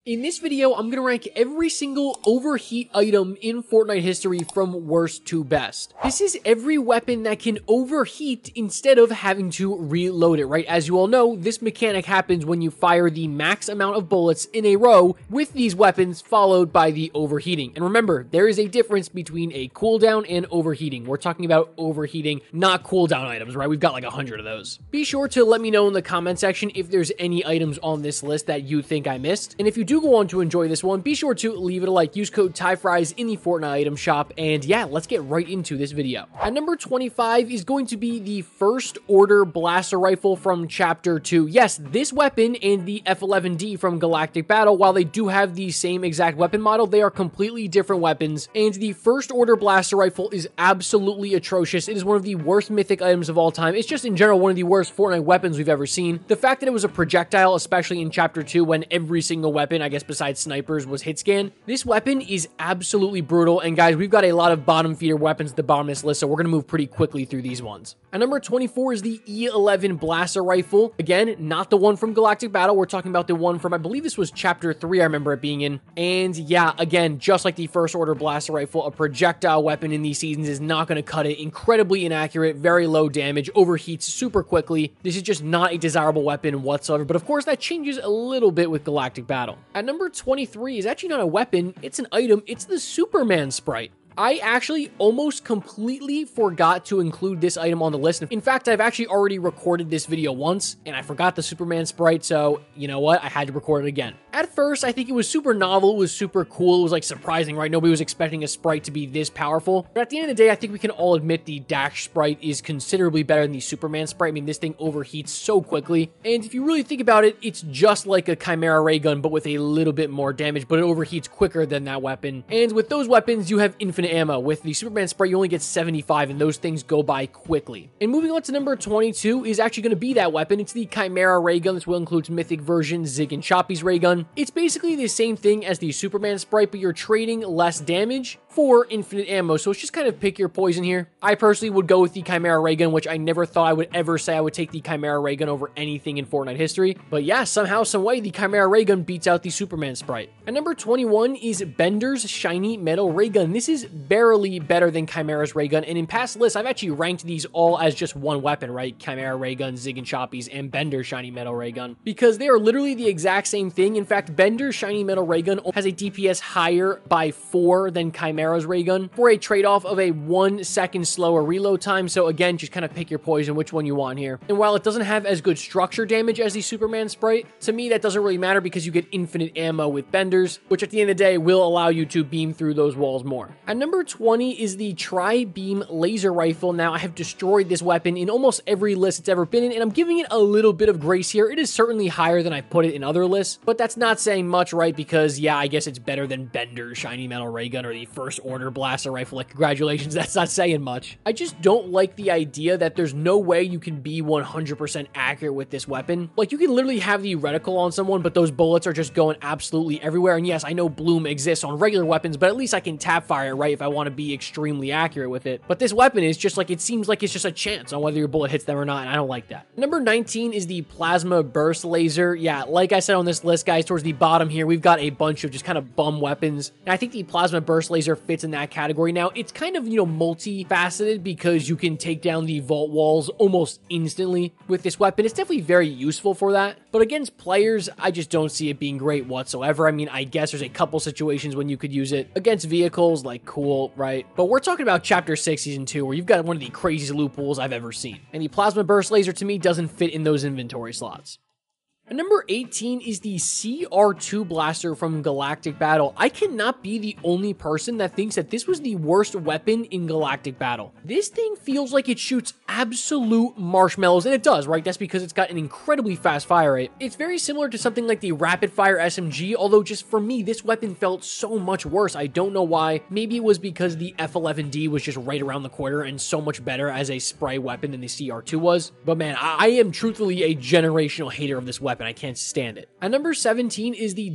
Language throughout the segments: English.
In this video, I'm going to rank every single overheat item in Fortnite history from worst to best. This is every weapon that can overheat instead of having to reload it, right? As you all know, this mechanic happens when you fire the max amount of bullets in a row with these weapons followed by the overheating. And remember, there is a difference between a cooldown and overheating. We're talking about overheating, not cooldown items, right? We've got like 100 of those. Be sure to let me know in the comment section if there's any items on this list that you think I missed. And if you do go on to enjoy this one, be sure to leave it a like, use code TYFRIES in the Fortnite item shop, and yeah, let's get right into this video. At number 25 is going to be the First Order Blaster Rifle from Chapter 2. Yes, this weapon and the F11D from Galactic Battle, while they do have the same exact weapon model, they are completely different weapons, and the First Order Blaster Rifle is absolutely atrocious. It is one of the worst mythic items of all time. It's just in general one of the worst Fortnite weapons we've ever seen. The fact that it was a projectile, especially in Chapter 2, when every single weapon, I guess besides snipers, was hit scan. This weapon is absolutely brutal, and guys, we've got a lot of bottom feeder weapons at the bottom of this list, so we're going to move pretty quickly through these ones. At number 24 is the E11 Blaster Rifle. Again, not the one from Galactic Battle. We're talking about the one from, I believe this was Chapter 3, I remember it being in. And yeah, again, just like the First Order Blaster Rifle, a projectile weapon in these seasons is not going to cut it. Incredibly inaccurate, very low damage, overheats super quickly. This is just not a desirable weapon whatsoever, but of course that changes a little bit with Galactic Battle. At number 23 is actually not a weapon, it's an item. It's the Superman Sprite. I actually almost completely forgot to include this item on the list. In fact, I've actually already recorded this video once, and I forgot the Superman Sprite, so you know what? I had to record it again. At first, I think it was super novel, it was super cool, it was like surprising, right? Nobody was expecting a Sprite to be this powerful. But at the end of the day, I think we can all admit the Dash Sprite is considerably better than the Superman Sprite. I mean, this thing overheats so quickly, and if you really think about it, it's just like a Chimera ray gun, but with a little bit more damage, but it overheats quicker than that weapon. And with those weapons, you have infinite ammo. With the Superman Sprite, you only get 75, and those things go by quickly. And moving on to number 22 is actually going to be that weapon. It's the Chimera ray gun. This will include mythic version Zig and Choppy's ray gun. It's basically the same thing as the Superman Sprite, but you're trading less damage for infinite ammo, so it's just kind of pick your poison here. I personally would go with the Chimera ray gun, which I never thought I would ever say I would take the Chimera ray gun over anything in Fortnite history. But yeah, somehow, some way, the Chimera ray gun beats out the Superman Sprite. At number 21 is Bender's Shiny Metal Ray Gun. This is barely better than Chimera's ray gun, and in past lists, I've actually ranked these all as just one weapon, right? Chimera ray gun, Zig and Choppy's, and Bender's Shiny Metal Ray Gun, because they are literally the exact same thing. In fact, Bender's Shiny Metal Ray Gun has a DPS higher by 4 than Chimera's ray gun for a trade-off of a 1 second slower reload time. So again, just kind of pick your poison, which one you want here. And while it doesn't have as good structure damage as the Superman Sprite, to me that doesn't really matter because you get infinite ammo with Bender's, which at the end of the day will allow you to beam through those walls more. At number 20 is the Tri-Beam Laser Rifle. Now, I have destroyed this weapon in almost every list it's ever been in, and I'm giving it a little bit of grace here. It is certainly higher than I've put it in other lists, but that's not saying much, right? Because yeah, I guess it's better than Bender's Shiny Metal Ray Gun or the First Order Blaster Rifle. Like, congratulations, that's not saying much. I just don't like the idea that there's no way you can be 100% accurate with this weapon. Like, you can literally have the reticle on someone, but those bullets are just going absolutely everywhere. And yes, I know Bloom exists on regular weapons, but at least I can tap fire it, right, if I want to be extremely accurate with it. But this weapon is just like, it seems like it's just a chance on whether your bullet hits them or not, and I don't like that. Number 19 is the Plasma Burst Laser. Yeah, like I said on this list, guys, towards the bottom here, we've got a bunch of just kind of bum weapons, and I think the Plasma Burst Laser fits in that category. Now, it's kind of, you know, multifaceted because you can take down the vault walls almost instantly with this weapon. It's definitely very useful for that, but against players, I just don't see it being great whatsoever. I mean, I guess there's a couple situations when you could use it against vehicles, like cool, right? But we're talking about Chapter 6 Season 2, where you've got one of the craziest loot pools I've ever seen, and the Plasma Burst Laser to me doesn't fit in those inventory slots. And number 18 is the CR2 Blaster from Galactic Battle. I cannot be the only person that thinks that this was the worst weapon in Galactic Battle. This thing feels like it shoots absolute marshmallows, and it does, right? That's because it's got an incredibly fast fire rate. It's very similar to something like the Rapid Fire SMG, although just for me, this weapon felt so much worse. I don't know why. Maybe it was because the F11D was just right around the corner and so much better as a spray weapon than the CR2 was. But man, I am truthfully a generational hater of this weapon. weapon. I can't stand it. At number 17 is the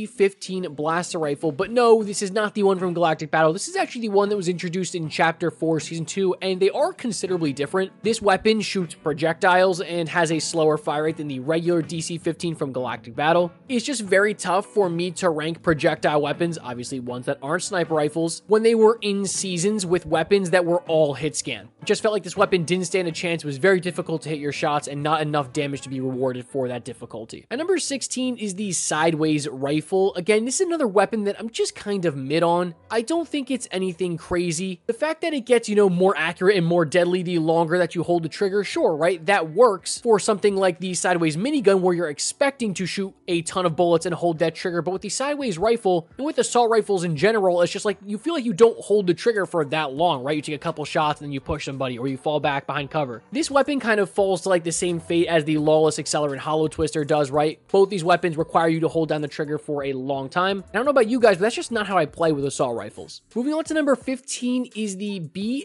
DC-15 blaster rifle, but no, this is not the one from Galactic Battle. This is actually the one that was introduced in Chapter 4, Season 2, and they are considerably different. This weapon shoots projectiles and has a slower fire rate than the regular DC-15 from Galactic Battle. It's just very tough for me to rank projectile weapons, obviously ones that aren't sniper rifles, when they were in seasons with weapons that were all hit scan. It just felt like this weapon didn't stand a chance. It was very difficult to hit your shots and not enough damage to be rewarded for that difficulty. At number 16 is the sideways rifle. Again, this is another weapon that I'm just kind of mid on. I don't think it's anything crazy. The fact that it gets, more accurate and more deadly the longer that you hold the trigger, sure, right? That works for something like the sideways minigun where you're expecting to shoot a ton of bullets and hold that trigger. But with the sideways rifle and with assault rifles in general, it's just like you feel like you don't hold the trigger for that long, right? You take a couple shots and then you push somebody or you fall back behind cover. This weapon kind of falls to like the same fate as the Lawless Accelerant Hollow Twister does, right? Both these weapons require you to hold down the trigger for a long time. I don't know about you guys, but that's just not how I play with assault rifles. Moving on to number 15 is the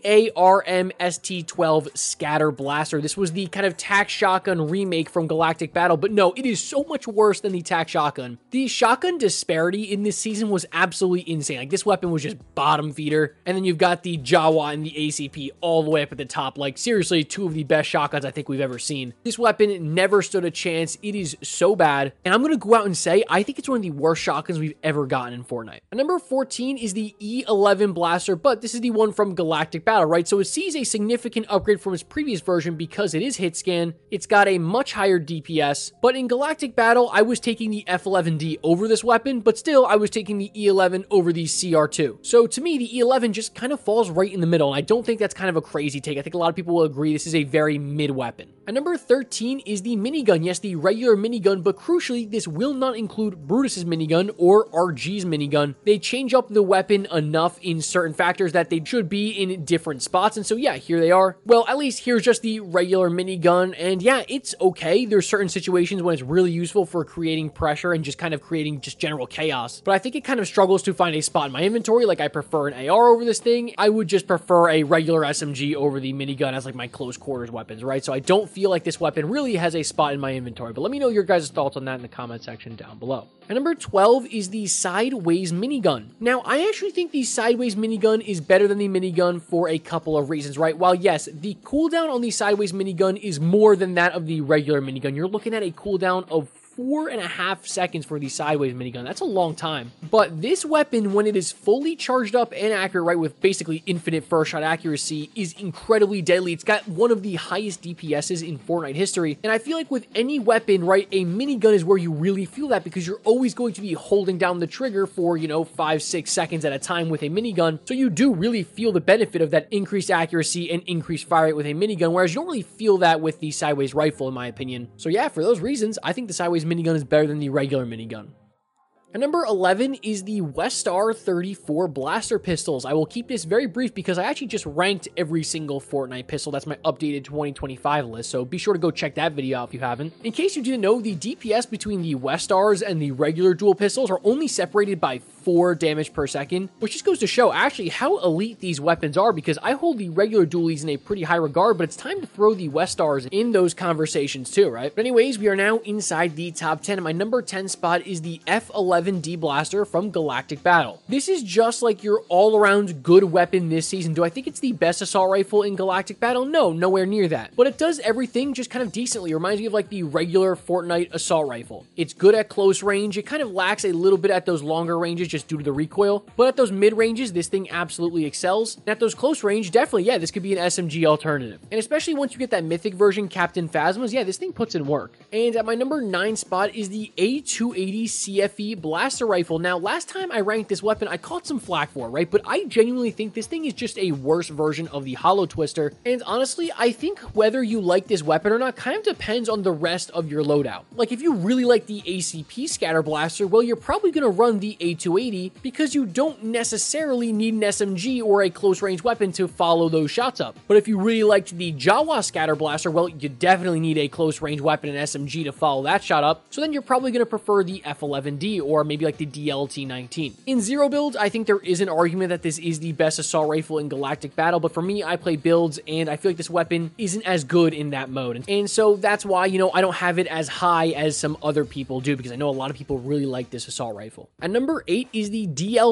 BARM ST-12 Scatter Blaster. This was the kind of TAC shotgun remake from Galactic Battle, but no, it is so much worse than the TAC shotgun. The shotgun disparity in this season was absolutely insane. Like, this weapon was just bottom feeder, and then you've got the Jawa and the ACP all the way up at the top. Like, seriously, two of the best shotguns I think we've ever seen. This weapon never stood a chance. It is so bad, and I'm gonna go out and say I think it's one of the worst shotguns we've ever gotten in Fortnite. And number 14 is the E11 Blaster, but this is the one from Galactic Battle, right? So it sees a significant upgrade from its previous version because it is hit scan. It's got a much higher DPS, but in Galactic Battle, I was taking the F11D over this weapon, but still, I was taking the E11 over the CR2. So to me, the E11 just kind of falls right in the middle, and I don't think that's kind of a crazy take. I think a lot of people will agree this is a very mid weapon. At number 13 is the minigun. Yes, the regular minigun, but crucially, this will not include Brutus's minigun or RG's minigun. They change up the weapon enough in certain factors that they should be in different spots, and so yeah, here they are. Well, at least here's just the regular minigun, and yeah, it's okay. There's certain situations when it's really useful for creating pressure and just kind of creating just general chaos, but I think it kind of struggles to find a spot in my inventory. Like, I prefer an AR over this thing. I would just prefer a regular SMG over the minigun as like my close quarters weapons, right? So I don't feel like this weapon really has a spot in my inventory, but let me know your guys' thoughts on that in the comment section down below. And number 12 is the sideways minigun. Now, I actually think the sideways minigun is better than the minigun for a couple of reasons, right? While yes, the cooldown on the sideways minigun is more than that of the regular minigun. You're looking at a cooldown of 4.5 seconds for the sideways minigun. That's a long time. But this weapon, when it is fully charged up and accurate, right, with basically infinite first shot accuracy, is incredibly deadly. It's got one of the highest DPSs in Fortnite history. And I feel like with any weapon, right, a minigun is where you really feel that because you're always going to be holding down the trigger for, 5-6 seconds at a time with a minigun. So you do really feel the benefit of that increased accuracy and increased fire rate with a minigun, whereas you don't really feel that with the sideways rifle, in my opinion. So yeah, for those reasons, I think the sideways minigun is better than the regular minigun. And number 11 is the Westar 34 blaster pistols. I will keep this very brief because I actually just ranked every single Fortnite pistol. That's my updated 2025 list, so be sure to go check that video out if you haven't. In case you didn't know, the DPS between the Westars and the regular dual pistols are only separated by 4 damage per second, which just goes to show actually how elite these weapons are, because I hold the regular dualies in a pretty high regard, but it's time to throw the Westars in those conversations too, right? But anyways, we are now inside the top 10, and my number 10 spot is the F11D Blaster from Galactic Battle. This is just like your all-around good weapon this season. Do I think it's the best assault rifle in Galactic Battle? No, nowhere near that. But it does everything just kind of decently. It reminds me of like the regular Fortnite assault rifle. It's good at close range. It kind of lacks a little bit at those longer ranges just due to the recoil. But at those mid ranges, this thing absolutely excels. And at those close range, definitely, yeah, this could be an SMG alternative. And especially once you get that mythic version, Captain Phasma's, yeah, this thing puts in work. And at my number 9 spot is the A280 CFE Blaster Rifle. Now, last time I ranked this weapon, I caught some flack for it, right? But I genuinely think this thing is just a worse version of the Hollow Twister. And honestly, I think whether you like this weapon or not kind of depends on the rest of your loadout. Like, if you really like the ACP Scatter Blaster, well, you're probably going to run the A280 A280 because you don't necessarily need an SMG or a close range weapon to follow those shots up. But if you really liked the Jawa Scatter Blaster, well, you definitely need a close range weapon and SMG to follow that shot up, so then you're probably going to prefer the F11D or maybe like the DLT-19. In Zero builds, I think there is an argument that this is the best assault rifle in Galactic Battle, but for me, I play builds and I feel like this weapon isn't as good in that mode. And so that's why, you know, I don't have it as high as some other people do, because I know a lot of people really like this assault rifle. At number 8 is the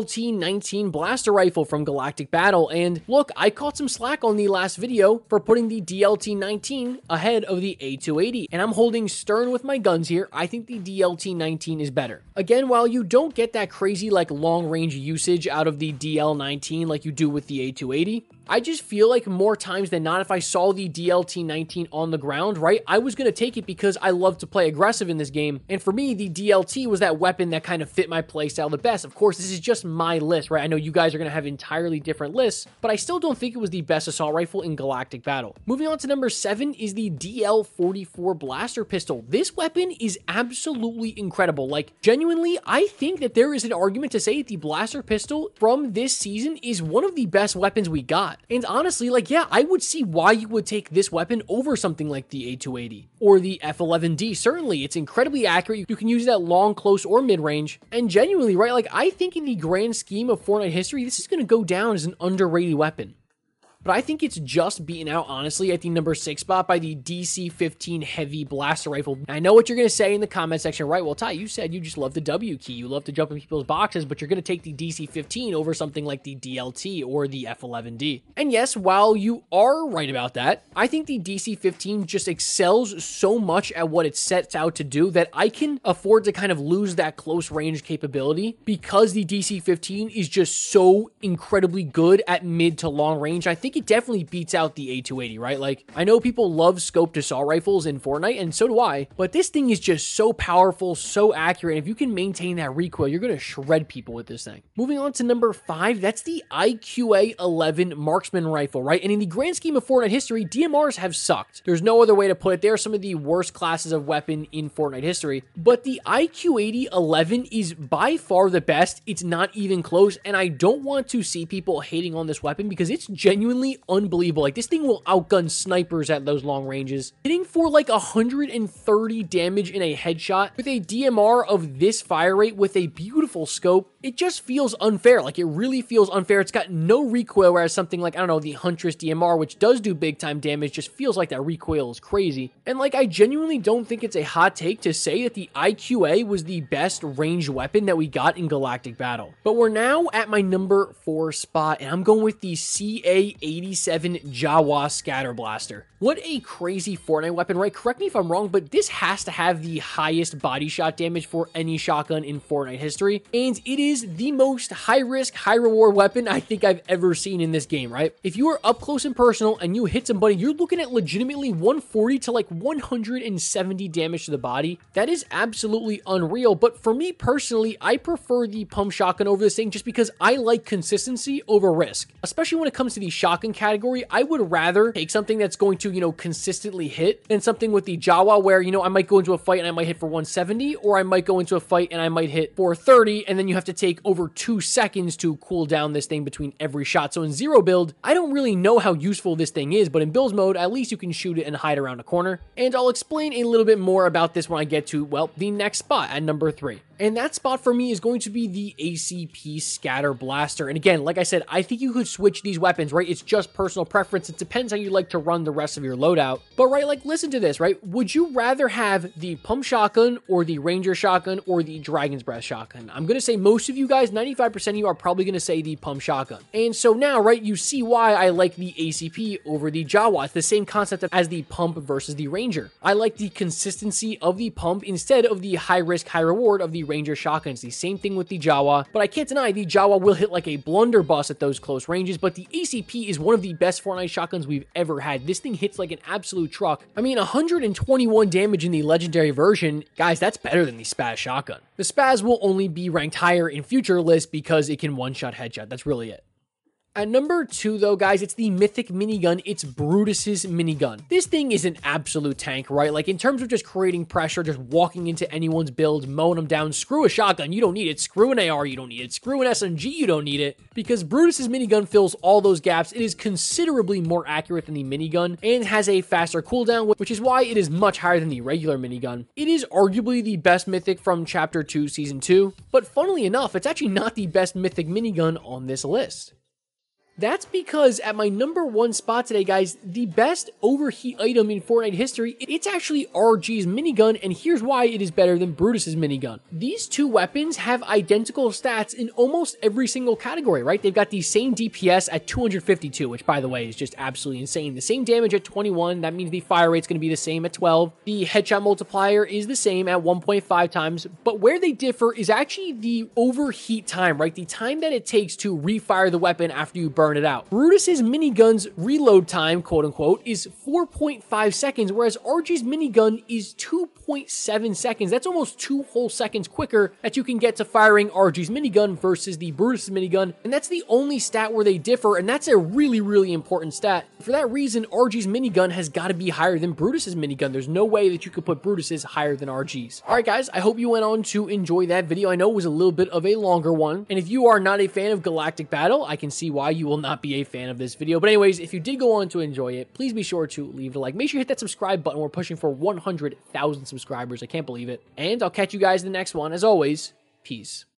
DLT-19 Blaster Rifle from Galactic Battle, and look, I caught some slack on the last video for putting the DLT-19 ahead of the A280, and I'm holding stern with my guns here. I think the DLT-19 is better. Again, while you don't get that crazy like long range usage out of the DL-19 like you do with the A280, I just feel like more times than not, if I saw the DLT-19 on the ground, right, I was going to take it because I love to play aggressive in this game. And for me, the DLT was that weapon that kind of fit my playstyle the best. Of course, this is just my list, right? I know you guys are going to have entirely different lists, but I still don't think it was the best assault rifle in Galactic Battle. Moving on to number 7 is the DL-44 Blaster Pistol. This weapon is absolutely incredible. Like, genuinely, I think that there is an argument to say that the Blaster Pistol from this season is one of the best weapons we got. And honestly, like, yeah, I would see why you would take this weapon over something like the A280 or the F11D. Certainly, it's incredibly accurate. You can use that long, close, or mid-range. And genuinely, right, like, I think in the grand scheme of Fortnite history, this is going to go down as an underrated weapon. But I think it's just beaten out, honestly, at the number 6 spot by the DC-15 Heavy Blaster Rifle. And I know what you're going to say in the comment section, right? Well, Ty, you said you just love the W key. You love to jump in people's boxes, but you're going to take the DC-15 over something like the DLT or the F11D. And yes, while you are right about that, I think the DC-15 just excels so much at what it sets out to do that I can afford to kind of lose that close range capability because the DC-15 is just so incredibly good at mid to long range. I think it definitely beats out the A280, right? Like, I know people love scoped assault rifles in Fortnite, and so do I, but this thing is just so powerful, so accurate, and if you can maintain that recoil, you're going to shred people with this thing. Moving on to number 5, that's the IQA-11 Marksman Rifle, right? And in the grand scheme of Fortnite history, DMRs have sucked. There's no other way to put it. They're some of the worst classes of weapon in Fortnite history, but the IQ-80-11 is by far the best. It's not even close, and I don't want to see people hating on this weapon because it's genuinely unbelievable. Like, this thing will outgun snipers at those long ranges, hitting for like 130 damage in a headshot with a DMR of this fire rate with a beautiful scope. It just feels unfair. Like, it really feels unfair. It's got no recoil, whereas something like, I don't know, the Huntress DMR, which does do big time damage, just feels like that recoil is crazy. And like, I genuinely don't think it's a hot take to say that the IQA was the best ranged weapon that we got in Galactic Battle. But we're now at my number 4 spot, and I'm going with the CA-87 Jawa Scatter Blaster. What a crazy Fortnite weapon, right? Correct me if I'm wrong, but this has to have the highest body shot damage for any shotgun in Fortnite history, and it is the most high-risk, high-reward weapon I think I've ever seen in this game, right? If you are up close and personal and you hit somebody, you're looking at legitimately 140 to like 170 damage to the body. That is absolutely unreal, but for me personally, I prefer the pump shotgun over this thing just because I like consistency over risk. Especially when it comes to the shotgun category, I would rather take something that's going to, you know, consistently hit than something with the Jawa where, you know, I might go into a fight and I might hit for 170, or I might go into a fight and I might hit for 30, and then you have to take over 2 seconds to cool down this thing between every shot. So in Zero build, I don't really know how useful this thing is, but in Builds mode, at least you can shoot it and hide around a corner. And I'll explain a little bit more about this when I get to, well, the next spot at number 3. And that spot for me is going to be the ACP Scatter Blaster. And again, like I said, I think you could switch these weapons, right? It's just personal preference. It depends how you like to run the rest of your loadout. But right, like, listen to this, right? Would you rather have the pump shotgun or the Ranger shotgun or the Dragon's Breath shotgun? I'm going to say most of you guys, 95% of you are probably going to say the pump shotgun. And so now, right, you see why I like the ACP over the Jawa. It's the same concept as the pump versus the Ranger. I like the consistency of the pump instead of the high risk, high reward of the Ranger shotgun. It's the same thing with the Jawa, but I can't deny the Jawa will hit like a blunderbuss at those close ranges, but the ACP is one of the best Fortnite shotguns we've ever had. This thing hits like an absolute truck. I mean, 121 damage in the legendary version, guys, that's better than the Spaz shotgun. The Spaz will only be ranked higher in future lists because it can one-shot headshot. That's really it. At number 2 though, guys, it's the Mythic Minigun. It's Brutus's Minigun. This thing is an absolute tank, right? Like, in terms of just creating pressure, just walking into anyone's build, mowing them down. Screw a shotgun, you don't need it. Screw an AR, you don't need it. Screw an SMG, you don't need it. Because Brutus's Minigun fills all those gaps. It is considerably more accurate than the Minigun and has a faster cooldown, which is why it is much higher than the regular Minigun. It is arguably the best Mythic from Chapter 2, Season 2, but funnily enough, it's actually not the best Mythic Minigun on this list. That's because at my number 1 spot today, guys, the best overheat item in Fortnite history, it's actually RG's minigun, and here's why it is better than Brutus's minigun. These two weapons have identical stats in almost every single category, right? They've got the same DPS at 252, which, by the way, is just absolutely insane. The same damage at 21, that means the fire rate's going to be the same at 12. The headshot multiplier is the same at 1.5 times, but where they differ is actually the overheat time, right? The time that it takes to refire the weapon after you burn it out. Brutus's minigun's reload time, quote unquote, is 4.5 seconds, whereas RG's minigun is 2.7 seconds. That's almost 2 whole seconds quicker that you can get to firing RG's minigun versus the Brutus's minigun, and that's the only stat where they differ, and that's a really, really important stat. For that reason, RG's minigun has got to be higher than Brutus's minigun. There's no way that you could put Brutus's higher than RG's. Alright guys, I hope you went on to enjoy that video. I know it was a little bit of a longer one, and if you are not a fan of Galactic Battle, I can see why you will not be a fan of this video. But anyways, if you did go on to enjoy it, please be sure to leave a like. Make sure you hit that subscribe button. We're pushing for 100,000 subscribers. I can't believe it. And I'll catch you guys in the next one. As always, peace.